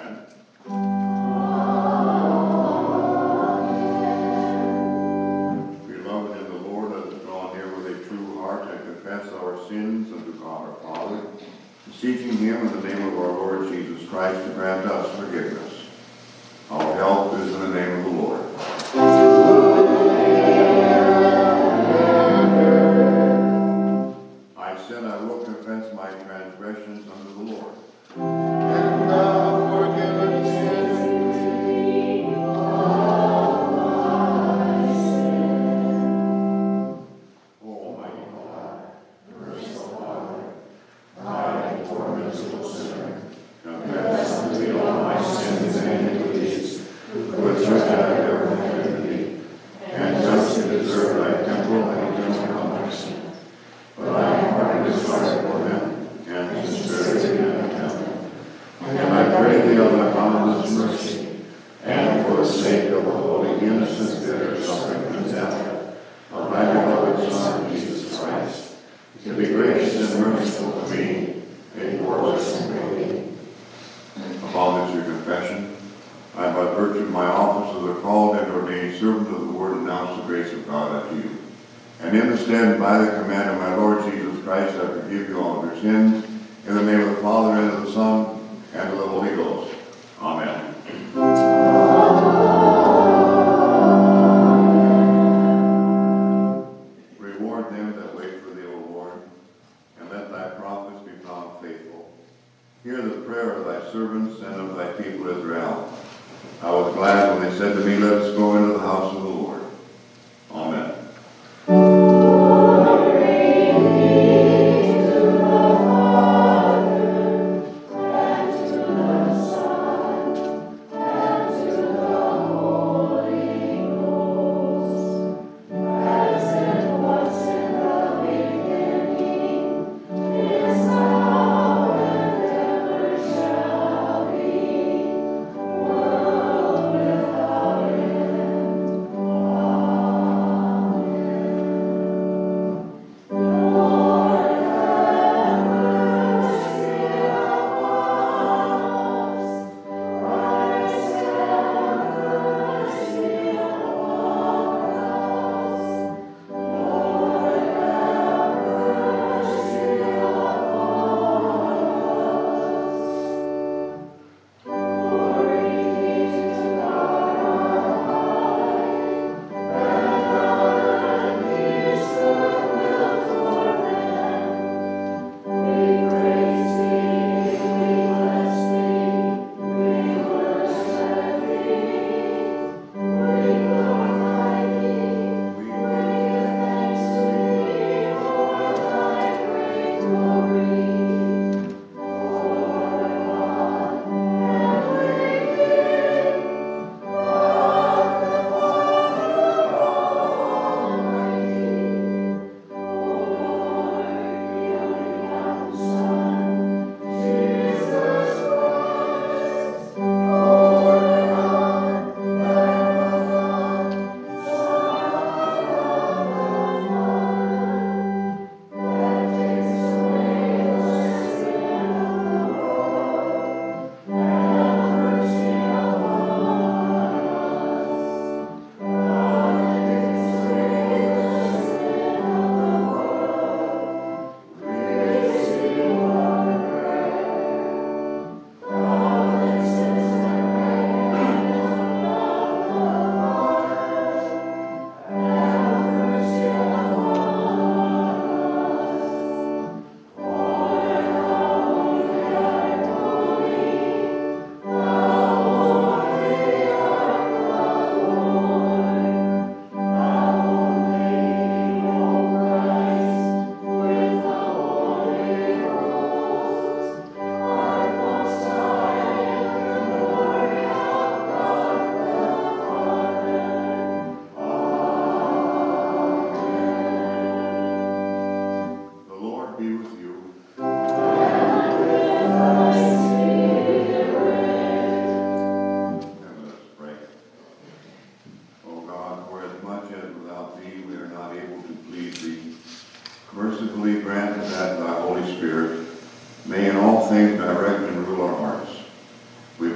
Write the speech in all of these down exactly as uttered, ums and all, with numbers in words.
Amen. Beloved in the Lord, let us draw near with a true heart and confess our sins unto God our Father, beseeching him in the name of our Lord Jesus Christ to grant us forgiveness. Our help is in the name of the Lord. I said I will confess my transgressions unto the Lord. And thou forgivest me all my sins. O Almighty God, Merciful Father, I, poor miserable sinner, confess unto thee all my sins and iniquities, which I have ever committed thee, and justly deserve thy temporal and eternal mercy. But I am heartily sorry for them, and sincerely and contempt. And I pray thee of thy boundless mercy, and for the sake of the holy innocent bitter suffering and death of thy beloved Son, Jesus Christ, to be gracious and merciful to me, a worthless and baby. Upon this your confession, I, by virtue of my office as a called and ordained servant of the Word, announce the grace of God unto you. And in the stead and by the command of my Lord Jesus Christ, I forgive you all of your sins, in the name of the Father, and of the Son, and of the Holy Ghost. Amen. Reward them that wait for thee, O Lord, and let thy prophets be found faithful. Hear the prayer of thy servants and of thy people Israel. I was glad when they said to me, let us go into the house of the Lord. Amen. Amen.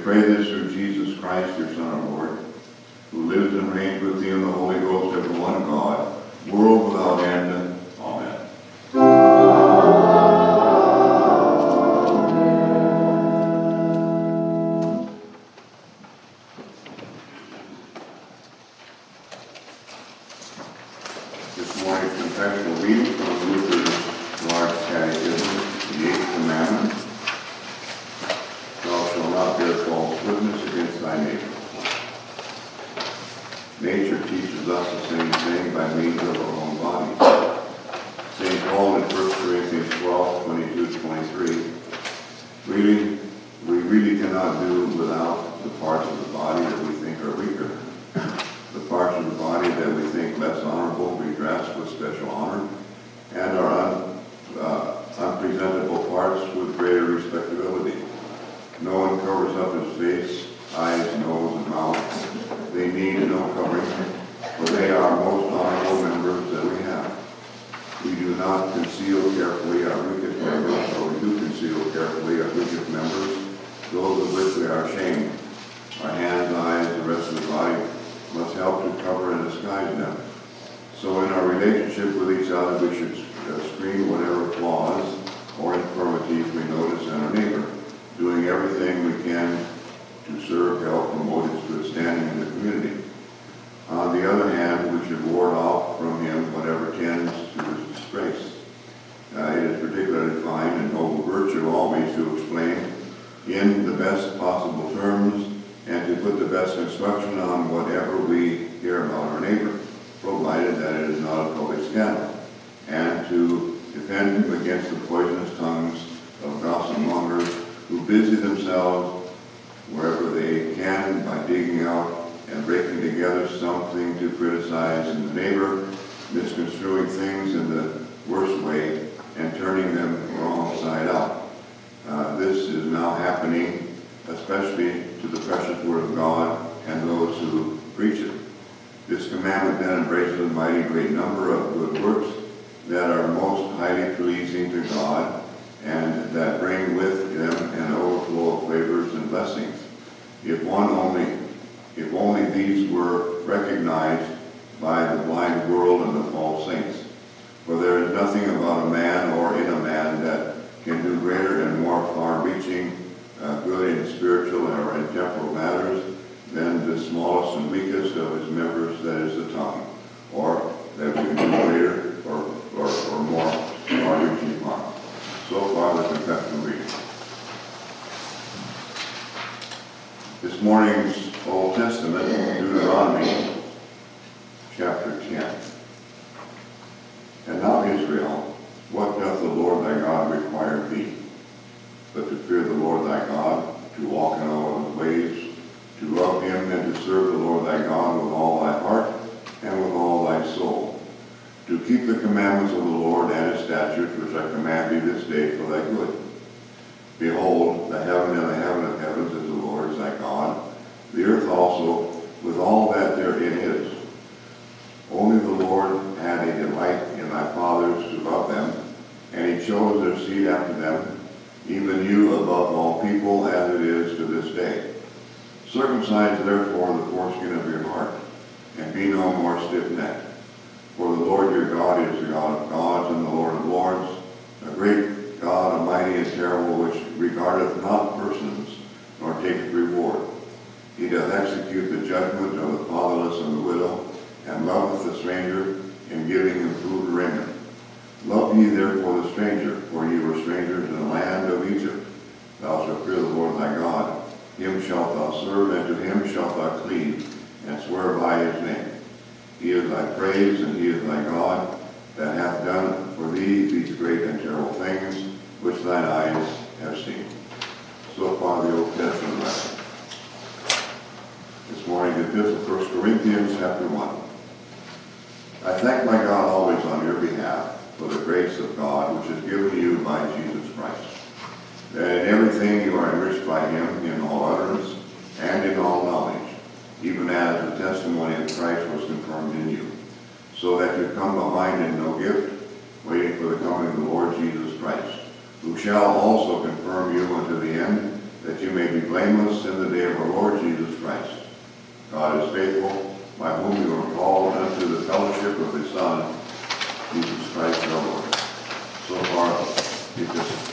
pray this through Jesus Christ, your Son, our Lord, who lives and reigns with thee in the Holy Ghost, ever one God, world without end. Amen. This morning's confessional reading from Luther's Large Catechism, the Eighth Commandment. Thou shalt not bear false witness against thy neighbor. Nature teaches us the same thing by means of our own bodies. Saint Paul in First Corinthians twelve, twenty-two to twenty-three, really, we really cannot do without the parts of the body that we think are weaker. The parts of the body that we think less honorable we dress with special honor, and our un, uh, unpresentable parts with greater respectability. No one covers up his face, eyes, nose, and mouth. They need no covering, for they are most honorable members that we have. We do not conceal carefully our weakest members, or we do conceal carefully our weakest members, those of which we are ashamed. Our hands, eyes, the rest of the body must help to cover and disguise them. So in our relationship with each other, we should uh, screen whatever flaws or infirmities we notice in our neighbor, doing everything we can to serve, help, promote his good standing in the community. On the other hand, we should ward off from him whatever tends to his disgrace. Uh, it is particularly fine and noble virtue always to explain in the best possible terms and to put the best construction on whatever we hear about our neighbor, provided that it is not a public scandal, and to defend him against the poisonous tongues of gossip mongers who busy themselves wherever they can by digging out and breaking together something to criticize in the neighbor, misconstruing things in the worst way and turning them wrong side out. Uh, this is now happening especially to the precious word of God and those who preach it. This commandment then embraces a mighty great number of good works that are most highly pleasing to God and that bring with them an overflow of favors and blessings. If one only, if only these were recognized by the blind world and the false saints. For there is nothing about a man or in a man that can do greater and more far-reaching uh, good in spiritual or in temporal matters than the smallest and weakest of his members, that is the tongue, or that we can do greater or, or, or more far-reaching harm. So far, the confessional reading. This morning's Old Testament, Deuteronomy, chapter ten. And now, Israel, what doth the Lord thy God require of thee? But to fear the Lord thy God, to walk in all his ways, to love him and to serve the Lord thy God with all thy heart and with all thy soul, to keep the commandments of the Lord and his statutes which I command thee this day for thy good. Behold, the heaven and the heaven of heavens is the Lord's thy God, the earth also with all that therein is. Only the Lord had a delight in thy fathers to love them, and he chose their seed after them, even you above all people, as it is to this day. Circumcise therefore the foreskin of your heart, and be no more stiff-necked. For the Lord your God is the God of gods and the Lord of lords, a great God, a mighty and terrible, which regardeth not persons, nor taketh reward. He doth execute the judgment of the fatherless and the widow, and loveth the stranger, in giving him food and raiment. Love ye therefore the stranger, for ye were strangers in the land of Egypt. Thou shalt fear the Lord thy God. Him shalt thou serve, and to him shalt thou cleave, and swear by his name. He is thy praise, and he is thy God, that hath done for thee these great and terrible things, which thine eyes have seen. So far the Old Testament lesson. This morning, the epistle of First Corinthians, chapter one. I thank my God always on your behalf for the grace of God which is given you by Jesus Christ, that in everything you are enriched by him in all utterance and in all knowledge, even as the testimony of Christ was confirmed in you, so that you come behind in no gift, waiting for the coming of the Lord Jesus Christ, who shall also confirm you unto the end, that you may be blameless blameless in the day of our Lord Jesus Christ. God is faithful, by whom you are called unto the fellowship of his Son, Jesus Christ our Lord. So far, the epistle.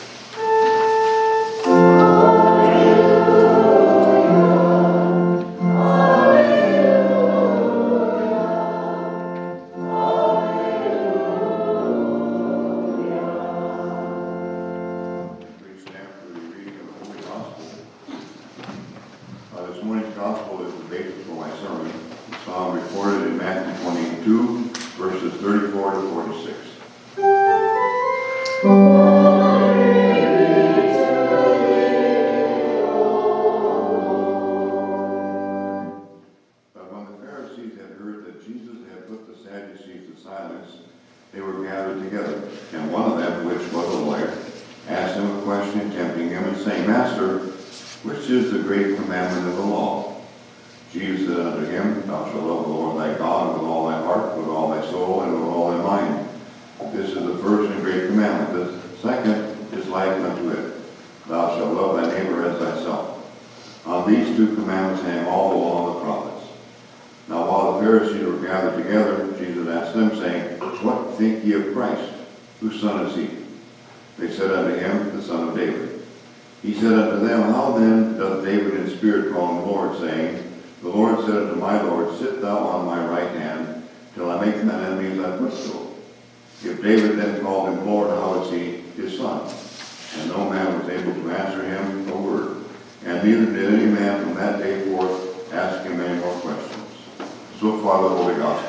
Whose son is he? They said unto him, the son of David. He said unto them, How then doth David in spirit call him Lord, saying, The Lord said unto my Lord, Sit thou on my right hand, till I make thine enemies thy footstool. If David then called him Lord, how is he his son? And no man was able to answer him a word. And neither did any man from that day forth ask him any more questions. So far the Holy Gospel.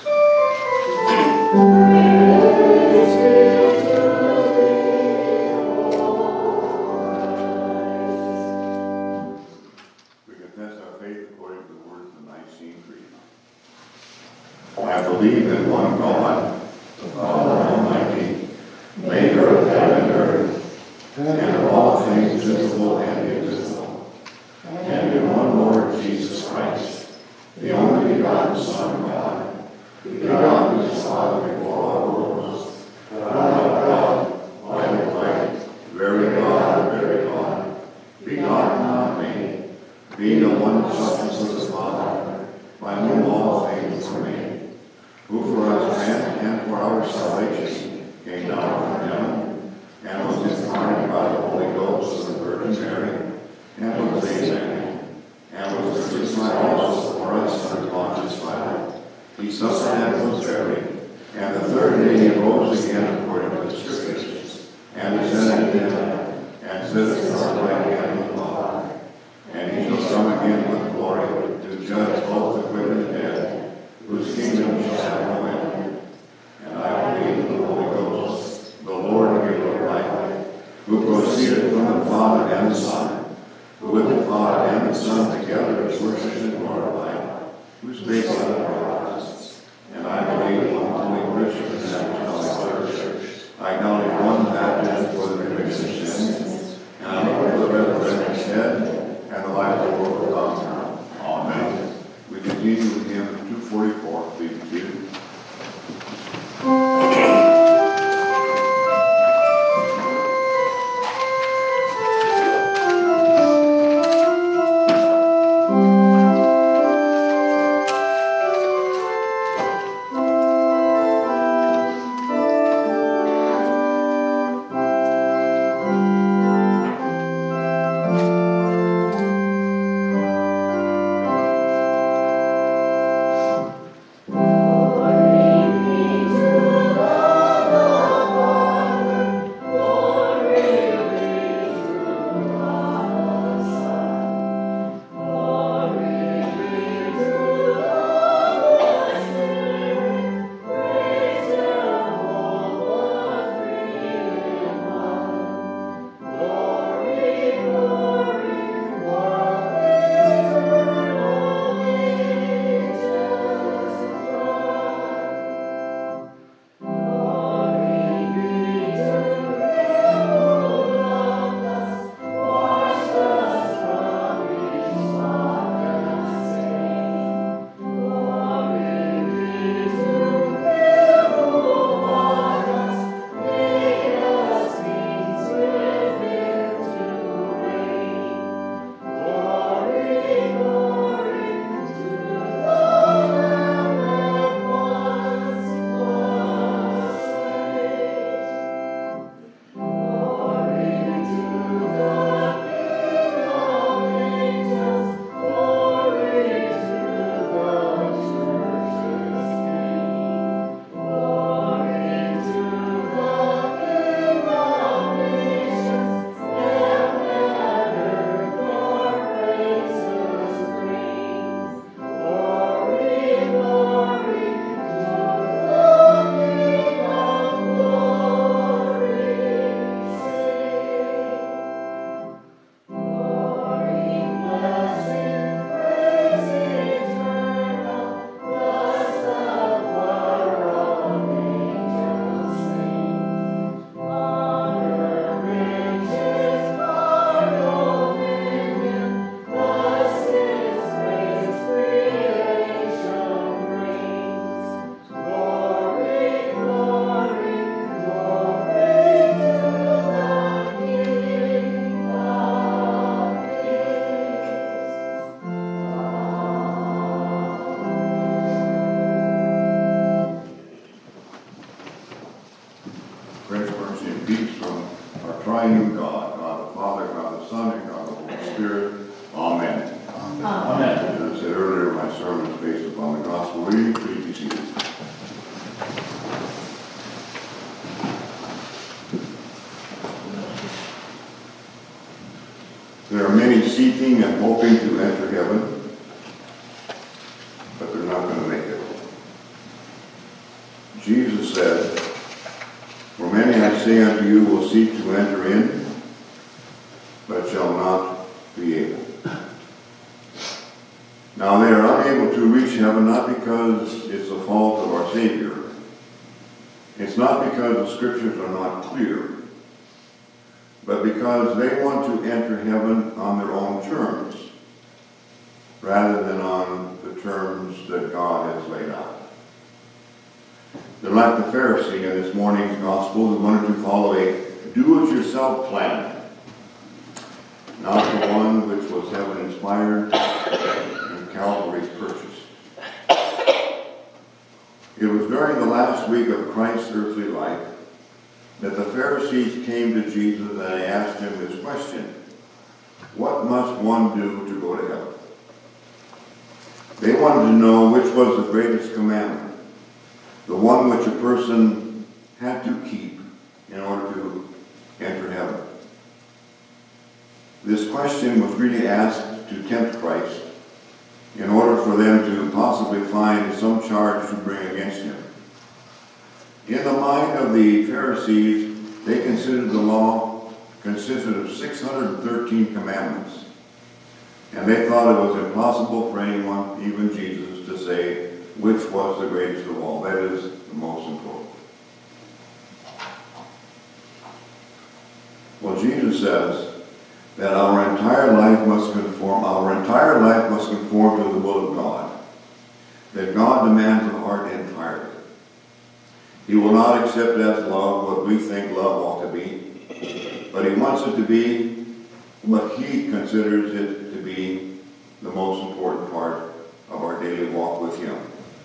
I believe in one God, the Father Almighty, maker of heaven and earth, and of all things visible and invisible, and in one Lord Jesus Christ, the only begotten Son of God, begotten of his Father before all worlds, God of God, light of light, very God of very God, begotten, not made, being the one substance of the Father, by whom all things were made, who for us men and for our salvation came down from heaven, and was incarnate by the Holy Ghost of the Virgin Mary, and was made man, and was crucified also for us under Pontius Pilate. He suffered and was buried, and the third day he rose again according to the Scriptures, and ascended into heaven, and sitteth on the right hand of the Father. And he shall come again with glory to judge both the quick and the dead, whose kingdom shall have no end. And I believe in the Holy Ghost, the Lord giver of life, who proceeded from the Father and the Son, who with the Father and the Son together is worshipped and glorified, who spake by the prophets. And I believe in one holy Christian and apostolic church. I acknowledge one baptism for the remission of sins, and I look for the resurrection of the dead and the life of the world to come. Amen. We continue with hymn two forty-four. Please be seated. On the gospel reading, please be seated. There are many seeking and hoping to enter heaven, but they're not going to make it. Jesus said, "For many, I say unto you, will seek to enter in, but shall not be able." Now they are unable to reach heaven not because it's the fault of our Savior. It's not because the Scriptures are not clear, but because they want to enter heaven on their own terms, rather than on the terms that God has laid out. They're like the Pharisee in this morning's gospel who wanted to follow a do-it-yourself plan, not the one which was heaven-inspired and Calvary's purchased. It was during the last week of Christ's earthly life that the Pharisees came to Jesus and they asked him this question: what must one do to go to heaven? They wanted to know which was the greatest commandment, the one which a person had to keep in order to enter heaven. This question was really asked to tempt Christ in order for them to possibly find some charge to bring against him. In the mind of the Pharisees, they considered the law consisted of six hundred thirteen commandments, and they thought it was impossible for anyone, even Jesus, to say which was the greatest of all, that is, the most important. Well, Jesus says that our entire life must conform, our entire life must conform to the will of God, that God demands the heart entirely. He will not accept as love what we think love ought to be, but he wants it to be what he considers it to be the most important part of our daily walk with him.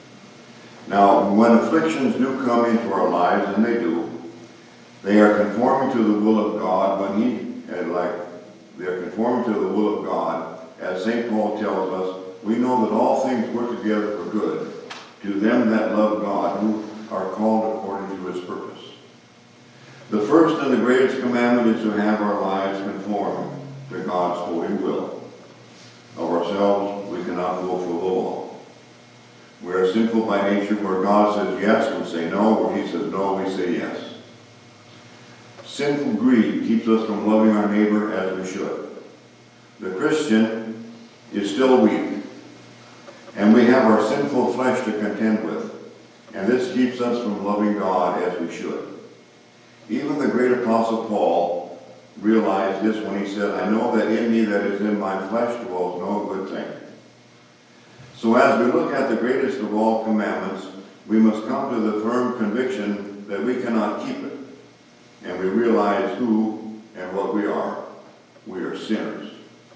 Now, when afflictions do come into our lives, and they do, they are conforming to the will of God when he, and like, they're conforming to the will of God. As Saint Paul tells us, we know that all things work together for good to them that love God, who are called according to his purpose. The first and the greatest commandment is to have our lives conform to God's holy will. Of ourselves, we cannot fulfill the law. We are sinful by nature. Where God says yes, we say no. Where he says no, we say yes. Sinful greed keeps us from loving our neighbor as we should. The Christian is still weak, and we have our sinful flesh to contend with, and this keeps us from loving God as we should. Even the great apostle Paul realized this when he said, "I know that in me that is in my flesh dwells no good thing." So as we look at the greatest of all commandments, we must come to the firm conviction that we cannot keep it. And we realize who and what we are. We are sinners.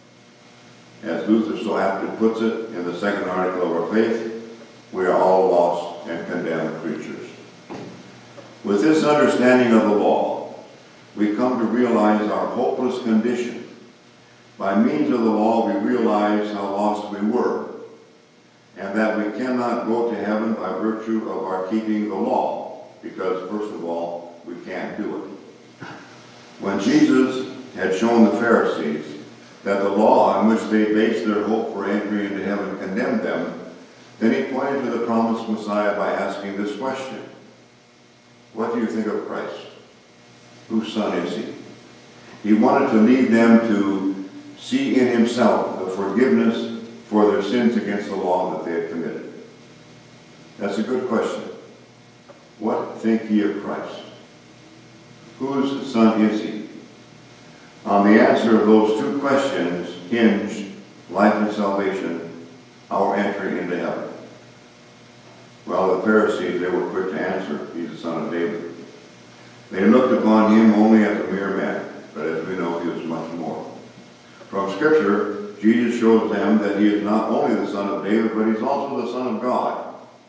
As Luther so aptly puts it in the second article of our faith, we are all lost and condemned creatures. With this understanding of the law, we come to realize our hopeless condition. By means of the law, we realize how lost we were, and that we cannot go to heaven by virtue of our keeping the law, because, first of all, we can't do it. When Jesus had shown the Pharisees that the law on which they based their hope for entry into heaven condemned them, then he pointed to the promised Messiah by asking this question: what do you think of Christ? Whose son is he? He wanted to lead them to see in himself the forgiveness for their sins against the law that they had committed. That's a good question. What think ye of Christ? Whose son is he? On the answer of those two questions hinge life and salvation, our entry into heaven. Well, the Pharisees, they were quick to answer, he's the son of David. They looked upon him only as a mere man, but as we know, he was much more. From Scripture, Jesus shows them that he is not only the son of David, but he's also the son of God.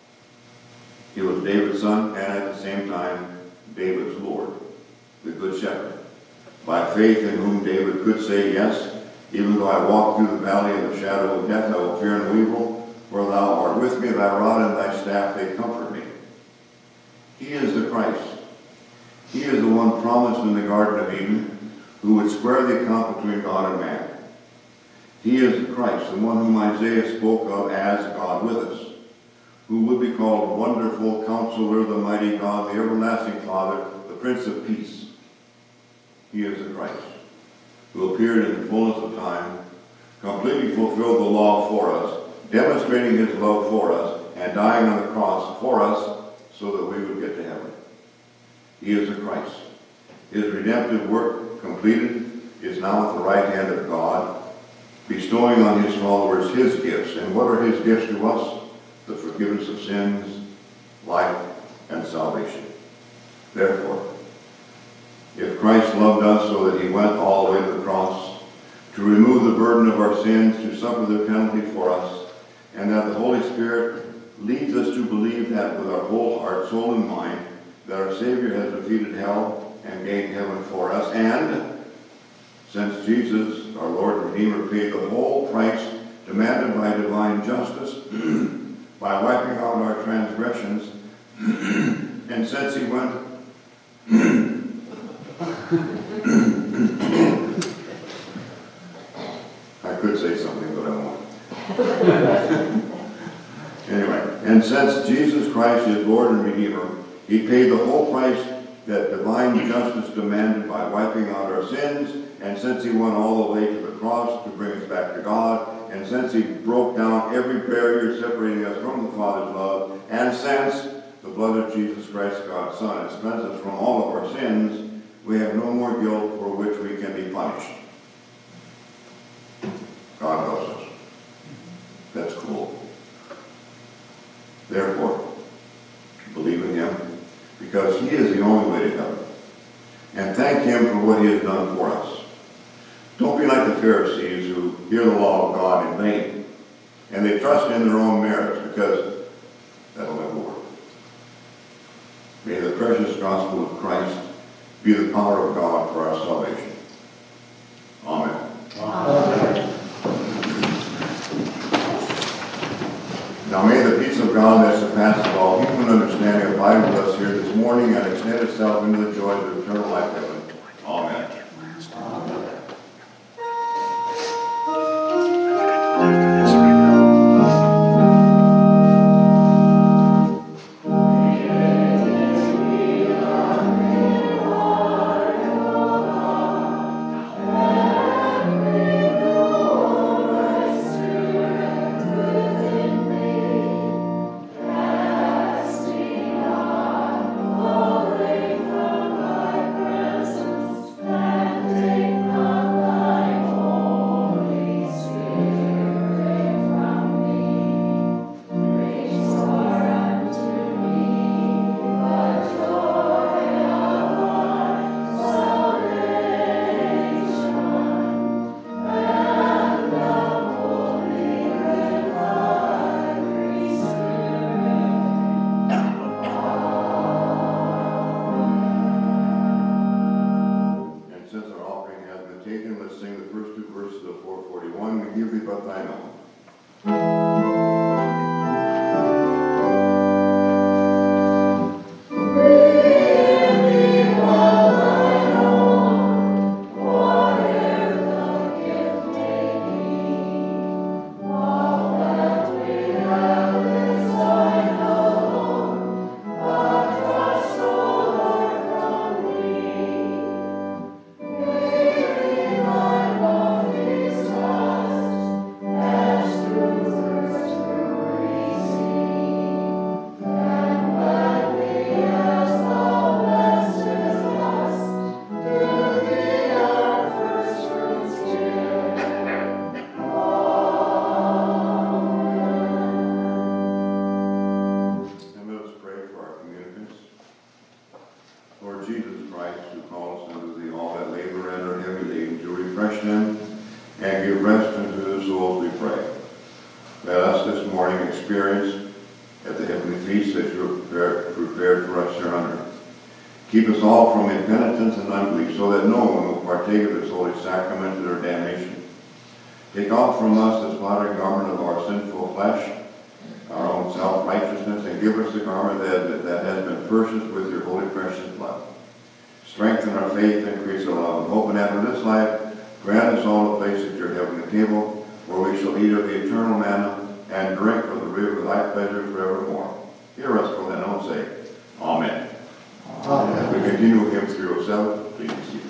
He was David's son, and at the same time, David's Lord, the Good Shepherd. By faith in whom David could say, yes, even though I walk through the valley of the shadow of death, I will fear no evil, For thou art with me, thy rod and thy staff, they comfort me. He is the Christ. He is the one promised in the Garden of Eden, who would square the account between God and man. He is the Christ, the one whom Isaiah spoke of as God with us, who would be called Wonderful Counselor, the Mighty God, the Everlasting Father, the Prince of Peace. He is the Christ, who appeared in the fullness of time, completely fulfilled the law for us, demonstrating his love for us, and dying on the cross for us so that we would get to heaven. He is the Christ. His redemptive work completed is now at the right hand of God, bestowing on his followers his gifts. And what are his gifts to us? The forgiveness of sins, life, and salvation. Therefore, if Christ loved us so that he went all the way to the cross to remove the burden of our sins, to suffer the penalty for us, and that the Holy Spirit leads us to believe that with our whole heart, soul, and mind, that our Savior has defeated hell and gained heaven for us, and since Jesus, our Lord and Redeemer, paid the whole price demanded by divine justice by wiping out our transgressions, and since he went I could say something, but I won't. Anyway, and since Jesus Christ is Lord and Redeemer, he paid the whole price that divine justice demanded by wiping out our sins, and since he went all the way to the cross to bring us back to God, and since he broke down every barrier separating us from the Father's love, and since the blood of Jesus Christ, God's Son, has cleansed us from all of our sins, we have no more guilt for which we can be punished. God loves us. That's cool. Therefore, believe in him, because he is the only way to heaven. And thank him for what he has done for us. Don't be like the Pharisees who hear the law of God in vain, and they trust in their own merits, because that'll never work. May the precious gospel of Christ be the power of God for our salvation. Amen. Amen. Now may the peace of God that surpasses all human understanding abide with us here this morning and extend itself into the joys of eternal life in heaven. Amen. Amen. Keep us all from impenitence and unbelief, so that no one will partake of this holy sacrament or damnation. Take off from us the spotted garment of our sinful flesh, give us the garment that, that has been purchased with your holy precious blood. Strengthen our faith, increase our love and hope, and after this life, grant us all a place at your heavenly table, where we shall eat of the eternal manna and drink from the river of thy pleasure forevermore. Hear us for thine own sake. Amen. Amen. As we continue with hymn three oh seven, please be seated.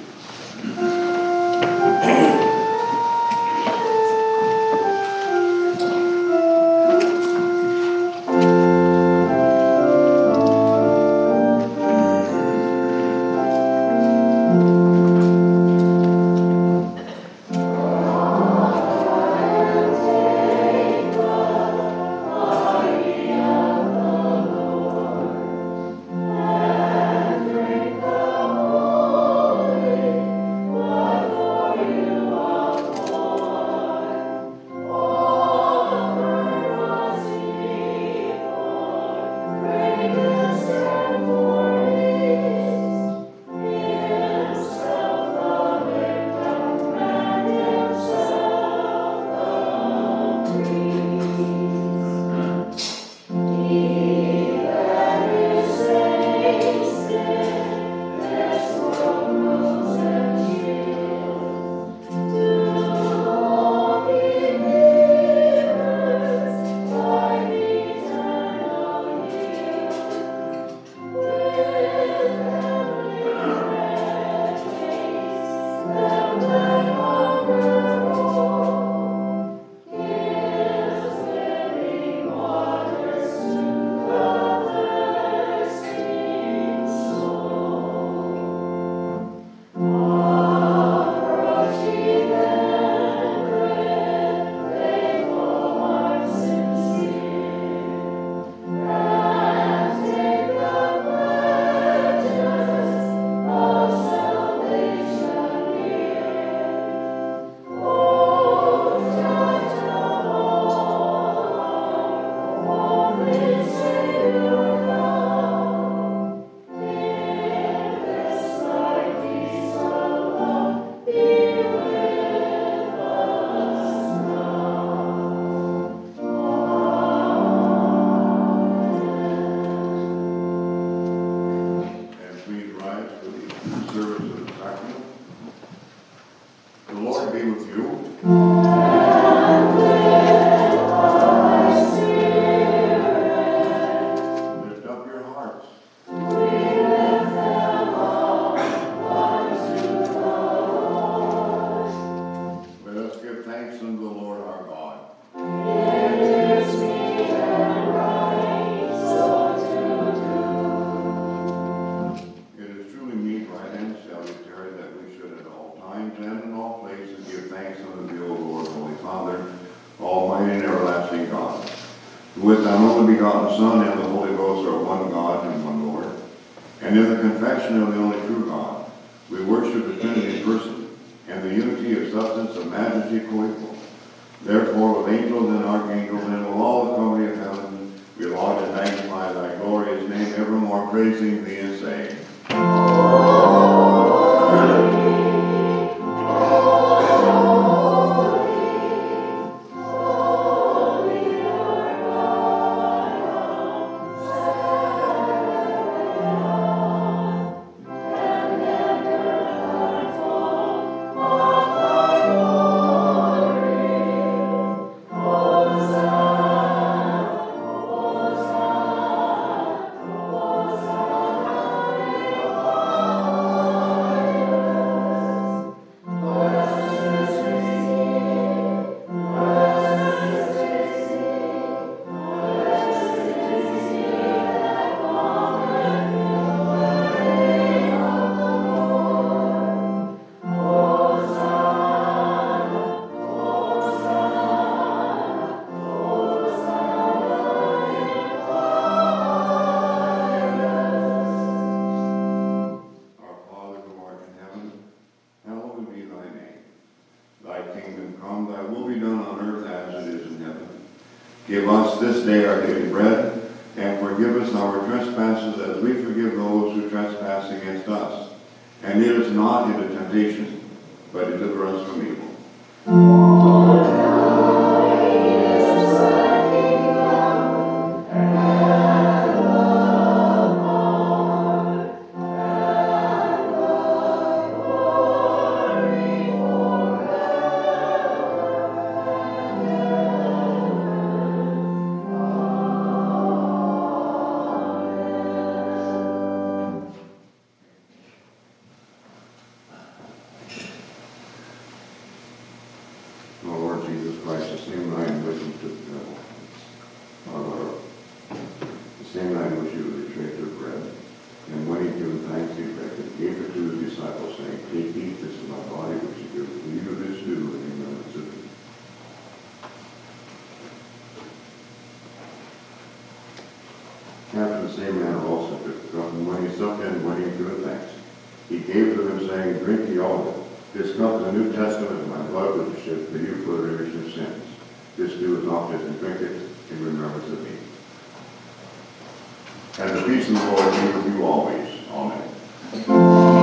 Give us this day our daily bread, and forgive us our trespasses as we forgive those who trespass against us. And lead us not into temptation, but deliver us from evil. For thine is the kingdom, and the same manner also took the cup, and when he supped and when he given thanks, he gave to them, saying, Drink ye all of it. This cup is the New Testament of my blood, which is shed for you for the remission of sins. This do as often as you drink it in remembrance of me. And the peace of the Lord be with you always. Amen.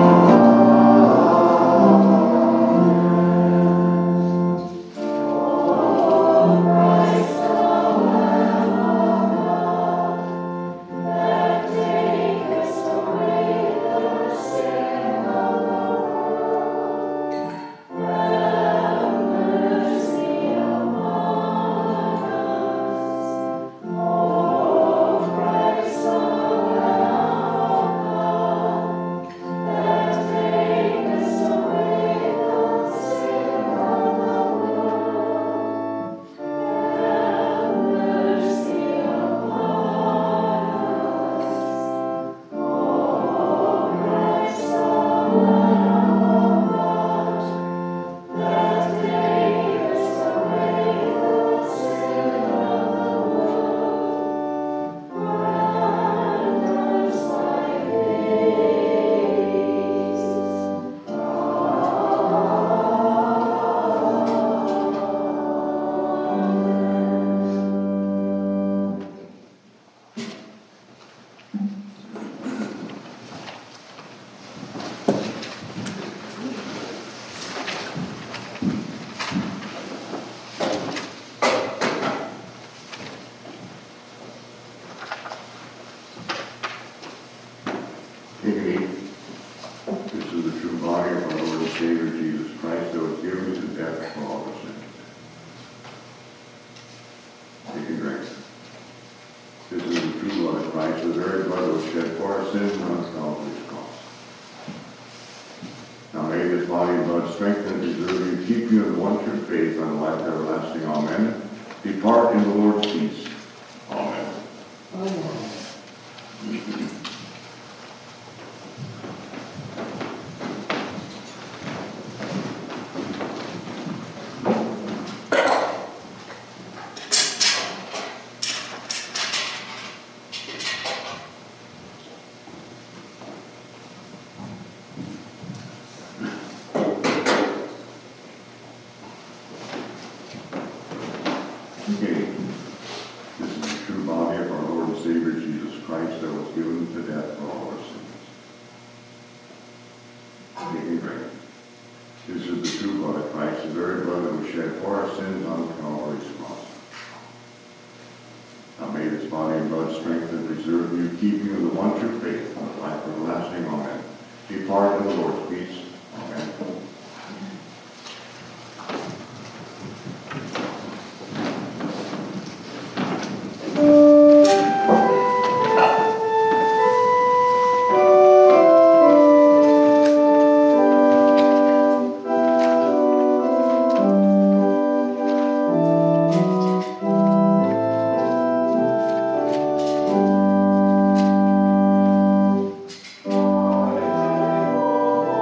Oh,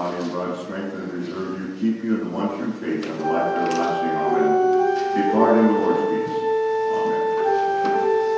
body and blood, strengthen and preserve you, keep you, and watch your faith and the life everlasting. Amen. Depart in the Lord's peace. Amen.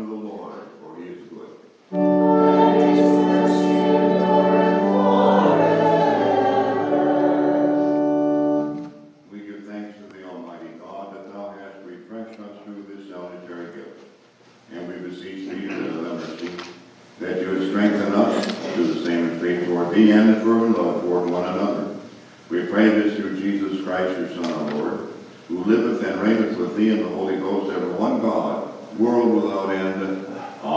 of the Lord, for he is good. And his mercy endureth forever. We give thanks to the Almighty God that thou hast refreshed us through this salutary gift. And we beseech thee, that of thy mercy, that you would strengthen us to the same in faith toward thee and in fervent love toward one another. We pray this through Jesus Christ, your Son, our Lord, who liveth and reigneth with thee in the Holy Ghost, ever one God, world without end. Amen.